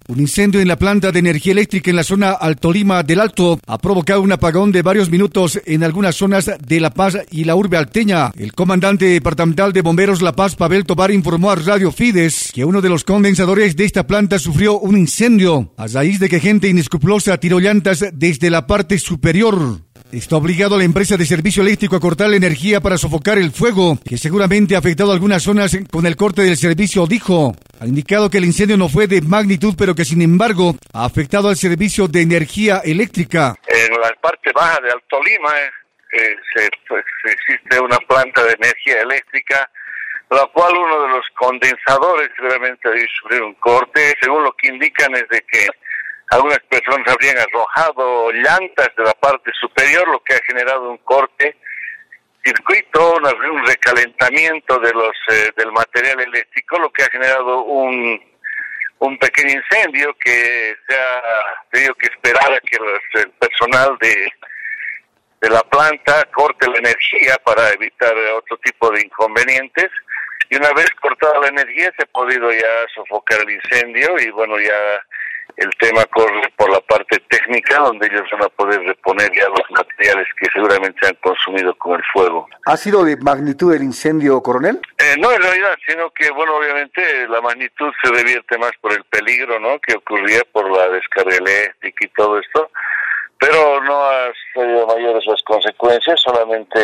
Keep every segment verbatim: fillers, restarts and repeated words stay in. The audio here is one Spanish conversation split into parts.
Un incendio en la planta de energía eléctrica en la zona Alto Lima del Alto ha provocado un apagón de varios minutos en algunas zonas de La Paz y la urbe alteña. El comandante departamental de bomberos La Paz, Pavel Tobar, informó a Radio Fides que uno de los condensadores de esta planta sufrió un incendio a raíz de que gente inescrupulosa tiró llantas desde la parte superior. Está obligado a la empresa de servicio eléctrico a cortar la energía para sofocar el fuego, que seguramente ha afectado algunas zonas con el corte del servicio, dijo. Ha indicado que el incendio no fue de magnitud, pero que sin embargo ha afectado al servicio de energía eléctrica. En la parte baja de Alto Lima eh, se, pues, existe una planta de energía eléctrica, la cual uno de los condensadores seguramente debe sufrir un corte. Según lo que indican es de que algunas personas habrían arrojado llantas de la parte superior, lo que ha generado un corte, circuito, un recalentamiento de los eh, del material eléctrico, lo que ha generado un un pequeño incendio que se ha tenido que esperar a que los, el personal de de la planta corte la energía para evitar otro tipo de inconvenientes. Y una vez cortada la energía se ha podido ya sofocar el incendio y bueno, ya el tema corre por la parte técnica, donde ellos van a poder reponer ya los materiales que seguramente se han consumido con el fuego. ¿Ha sido de magnitud el incendio, coronel? Eh, no, en realidad, sino que, bueno, obviamente la magnitud se revierte más por el peligro, ¿no?, que ocurría por la descarga eléctrica y todo esto, pero no ha sido mayores las consecuencias, solamente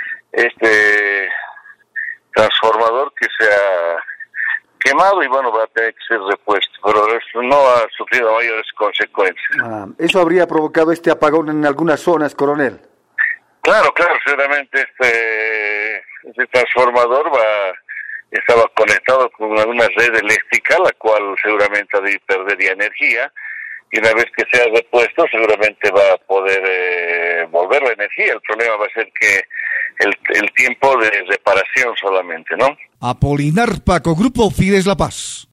este transformador que se ha quemado y bueno, va a tener que ser repuesto, pero eso no ha sufrido mayores consecuencias. Ah, ¿eso habría provocado este apagón en algunas zonas, coronel? Claro, claro, seguramente este, este transformador va estaba conectado con una red eléctrica, la cual seguramente perdería energía, y una vez que sea repuesto seguramente va a poder eh, volver la energía. El problema va a ser que el, el tiempo de reparación solamente, ¿no? Apolinar Paco, Grupo Fides La Paz.